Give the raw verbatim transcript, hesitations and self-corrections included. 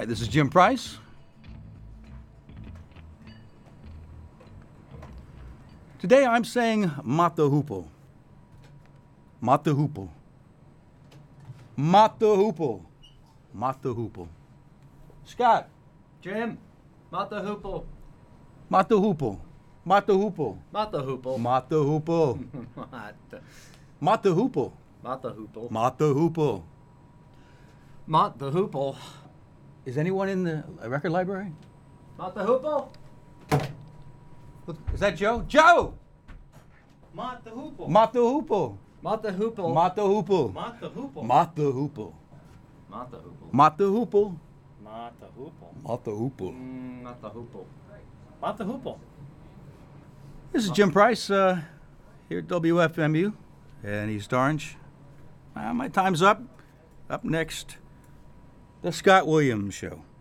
Hi, this is Jim Price. Today I'm saying Mata Hoople. Mata Hoople. Mata Hoople. Mata Hoople. Scott. Jim, Mata Hoople. Mata Hoople. Mata Hoople. Mata Hoople. Mata Hoople. Mata Mata Hoople. Mata Hoople. Mata Hoople. Mata Hoople. Is anyone in the record library? Mata Hoople. Look, is that Joe? Joe! Mata Hoople. Mata Hoople. Mata Hoople. Mata Hoople. Mata Hoople. Mata Hoople. Mata Hoople. Mata Hoople. Mata Hoople. Mata Hoople. Mm, Mata Hoople. Mata Hoople. This is Jim Price uh, here at W F M U in East Orange. Uh, my time's up. Up next, the Scott Williams Show.